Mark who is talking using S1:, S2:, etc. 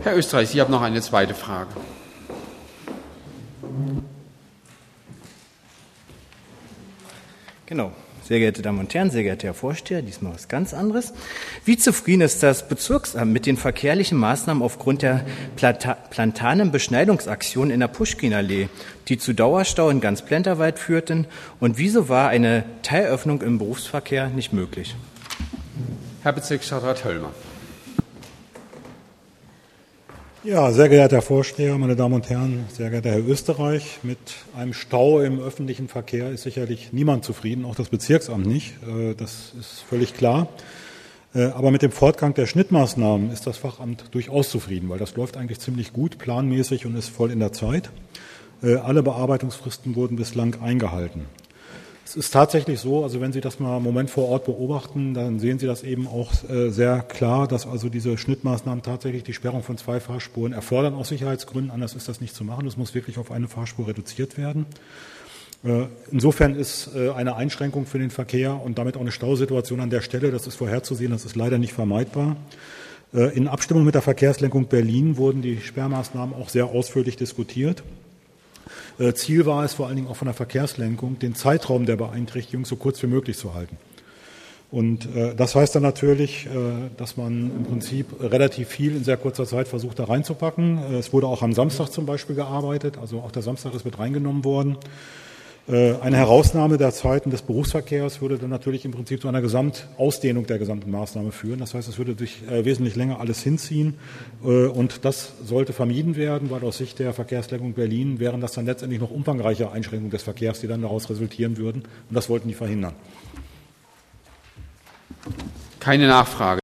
S1: Herr Österreich, Sie haben noch eine zweite Frage.
S2: Genau. Sehr geehrte Damen und Herren, sehr geehrter Herr Vorsteher, diesmal was ganz anderes. Wie zufrieden ist das Bezirksamt mit den verkehrlichen Maßnahmen aufgrund der plantanen Beschneidungsaktion in der Puschkinallee, die zu Dauerstau in ganz Plenterwald führten? Und wieso war eine Teilöffnung im Berufsverkehr nicht möglich?
S1: Herr Bezirksstadtrat Höllmer.
S3: Ja, sehr geehrter Herr Vorsteher, meine Damen und Herren, sehr geehrter Herr Österreich, mit einem Stau im öffentlichen Verkehr ist sicherlich niemand zufrieden, auch das Bezirksamt nicht, das ist völlig klar. Aber mit dem Fortgang der Schnittmaßnahmen ist das Fachamt durchaus zufrieden, weil das läuft eigentlich ziemlich gut, planmäßig und ist voll in der Zeit. Alle Bearbeitungsfristen wurden bislang eingehalten. Es ist tatsächlich so, also wenn Sie das mal einen Moment vor Ort beobachten, dann sehen Sie das eben auch sehr klar, dass also diese Schnittmaßnahmen tatsächlich die Sperrung von 2 Fahrspuren erfordern aus Sicherheitsgründen. Anders ist das nicht zu machen. Es muss wirklich auf eine Fahrspur reduziert werden. Insofern ist eine Einschränkung für den Verkehr und damit auch eine Stausituation an der Stelle, das ist vorherzusehen, das ist leider nicht vermeidbar. In Abstimmung mit der Verkehrslenkung Berlin wurden die Sperrmaßnahmen auch sehr ausführlich diskutiert. Ziel war es vor allen Dingen auch von der Verkehrslenkung, den Zeitraum der Beeinträchtigung so kurz wie möglich zu halten. Und das heißt dann natürlich, dass man im Prinzip relativ viel in sehr kurzer Zeit versucht, da reinzupacken. Es wurde auch am Samstag zum Beispiel gearbeitet, also auch der Samstag ist mit reingenommen worden. Eine Herausnahme der Zeiten des Berufsverkehrs würde dann natürlich im Prinzip zu einer Gesamtausdehnung der gesamten Maßnahme führen. Das heißt, es würde sich wesentlich länger alles hinziehen und das sollte vermieden werden, weil aus Sicht der Verkehrslenkung Berlin wären das dann letztendlich noch umfangreiche Einschränkungen des Verkehrs, die dann daraus resultieren würden und das wollten die verhindern.
S1: Keine Nachfrage.